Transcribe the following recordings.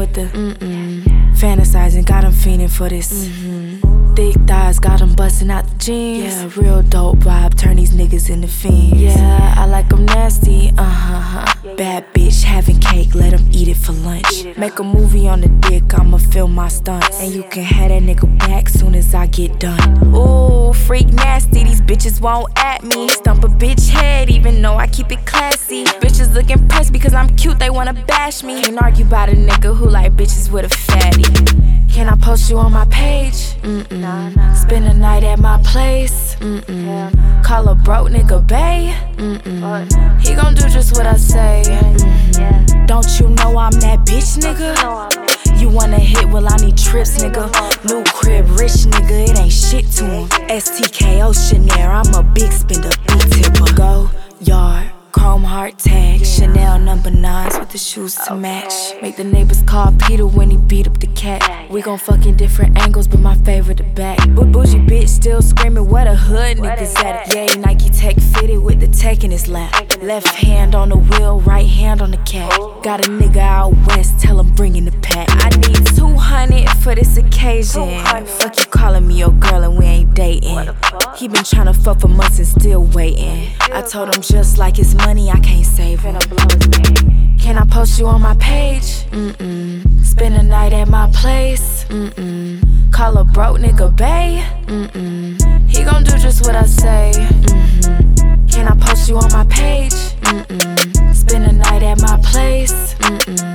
with the fantasizing, got him fiending for this. Thick thighs, got him busting out the jeans. Yeah, real dope vibe, turn these niggas into fiends. Yeah, I like them nasty, Bad bitch having cake, let him eat it for lunch. Make a movie on the dick, I'ma film my stunts. And you can have that nigga back soon as I get done. Ooh, freak nasty, these bitches won't at me. Stump a bitch head, even though I keep it classy. Bitches look impressed because I'm cute, they wanna bash me. Can't argue about a nigga who like bitches with a fatty. Can I post you on my page? Spend a night at my place? Call a broke nigga bae? He gon' do just what I say. Don't you know I'm that bitch, nigga? You wanna hit, well I need trips, nigga. New crib, rich nigga, it ain't shit to him. STKO Chanel, I'm a big spender, big tipper. Go yard, chrome heart tag, Chanel number 9s with the shoes to match. Make the neighbors call Peter when he beat up the cat. We gon' fuck in different angles, but my favorite the back. Bougie bitch still screaming, where the hood niggas at? Yay, Nike Tech fitted with the tech in his lap. Left hand on the wheel, right hand on the cat. Got a nigga out west, tell him bring in the pack. I need 200 for this occasion. Fuck you calling me your girl and we ain't dating. He been tryna fuck for months and still waiting. I told him just like his money, I can't save him. Can I post you on my page? Spend a night at my place? Call a broke nigga bae? He gon' do just what I say. Can I post you on my page? Spend a night at my place?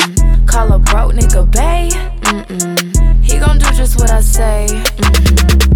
Call a broke nigga bae? He gon' do just what I say.